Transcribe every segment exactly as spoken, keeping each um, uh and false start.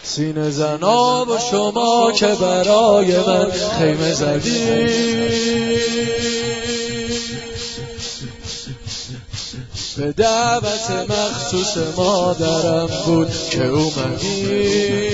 سینه زنا و شما که برای من خیمه زدی، به دعوت مخصوص مادرم بود که اومدی،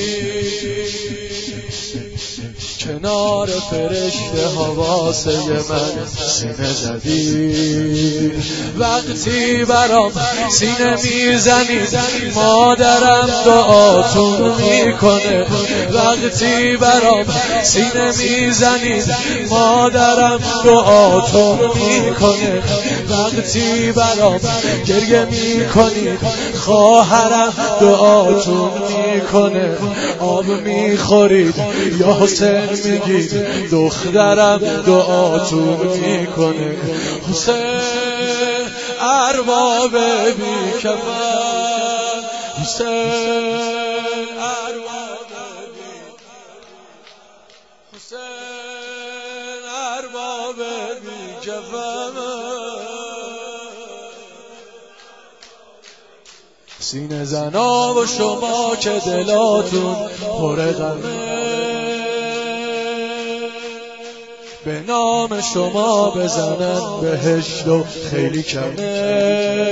کنار فرشته ها واسه من سینه زدی. وقتی برام سینه میزنی مادرم دعاتون میکنه، وقتی برام سینه میزنی مادرم دعاتون میکنه، وقتی برام گریه میکنی خواهرم دعاتون میکنه. آب میخورید یا حسین میگید دخترم دعاتون میکنه. حسین ارباب بی کفن، حسین ارباب بی حسین ارباب بی کفن. سینه زنا و شما که دلاتون پر غمه، به نام شما بزنن بهشت و خیلی کمه.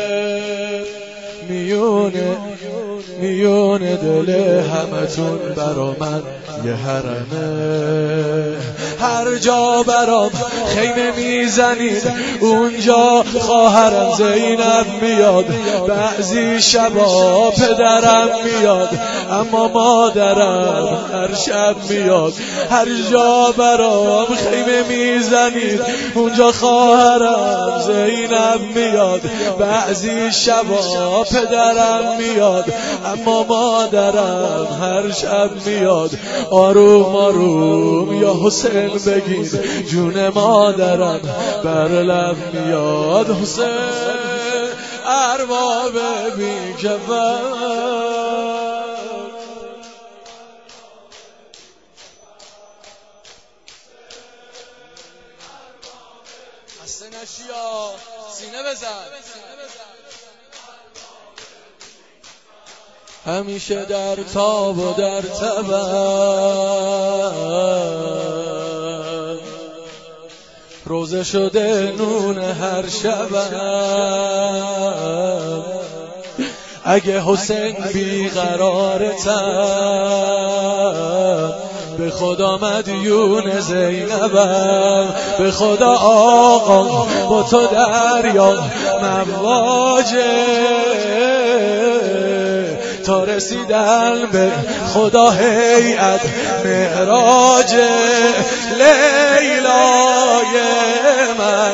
میونه میونه دل همتون برا من یه حرمه. هر جا برام خیمه میزنید اونجا خواهرم زینب میاد، بعضی شبا پدرم میاد اما مادرم هر شب میاد. هر جا برام خیمه میزنید اونجا خواهرم زینب میاد، بعضی شبا پدرم میاد اما مادرم هر شب میاد. آروم آروم یا حسین بگید جون مادرم بر لب میاد. حسین ارباب بی کفن. خسته نشی یا سینه بزن. همیشه در تاب و در تبم، روزه شده نون هر شبم. اگه حسین بیقرارتم به خدا مدیون زینبم، به خدا آقا با تو دریا مواجه، تا رسیدن به خدا هیئت معراج. لیلای من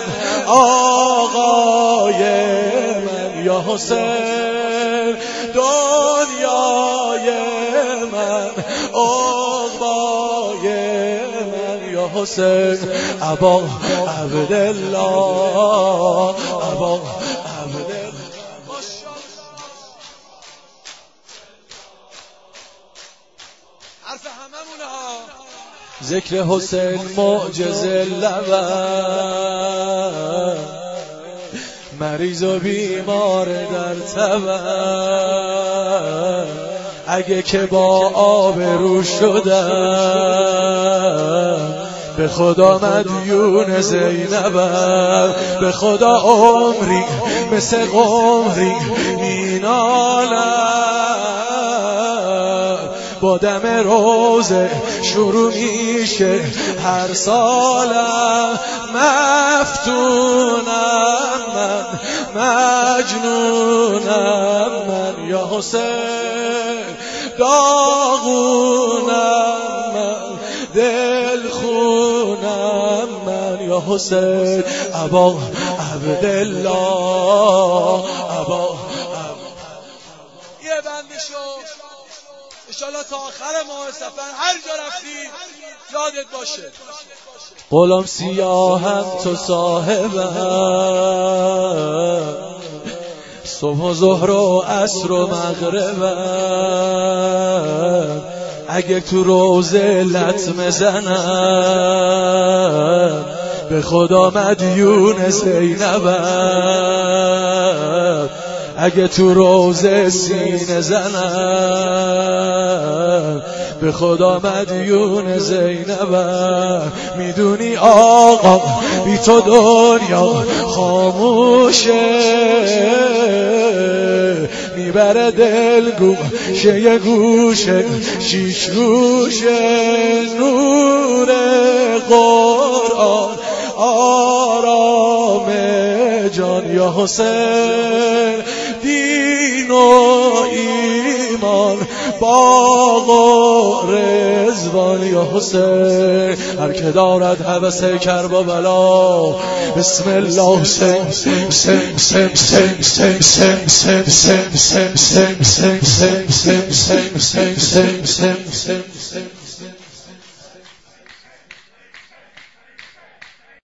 آقای من یا حسین، دنیای من عقبای من یا حسین. ابا عبدالله ابا حرف هممونه ها. ذکر حسین معجزه لبم، مریض و بیمار در تبم. اگه که با آب رو شدم به خدا مدیون زینبم، به خدا عمری مثل قمری مینالم. با دم روزه شروع میشه هر سالم، مفتونم من مجنونم من یا حسین، داغونم من دلخونم من یا حسین. ابا عبدالله ابا یه بند شو انشالله تا آخر ماه سفر هر جا رفتی یادت باشه. غلام سیاهم تو صاحبم، صبح و ظهر و عصر و مغربم. اگه تو روزه لطمه زنم به خدا مدیون زینبم. اگه تو روزه سینه زنم به خدا مدیون زینبم. میدونی آقا بی تو دنیا خاموشه، میبره دل گوشه یه گوشه شیش روشه. نور قرآن آرام جان یا حسین، دین و ایمان باغ و رضوان یا حسین. هر که دارد هوس کربلا بسم الله سم سم سم سم سم سم سم سم سم سم سم سم سم سم سم سم سم سم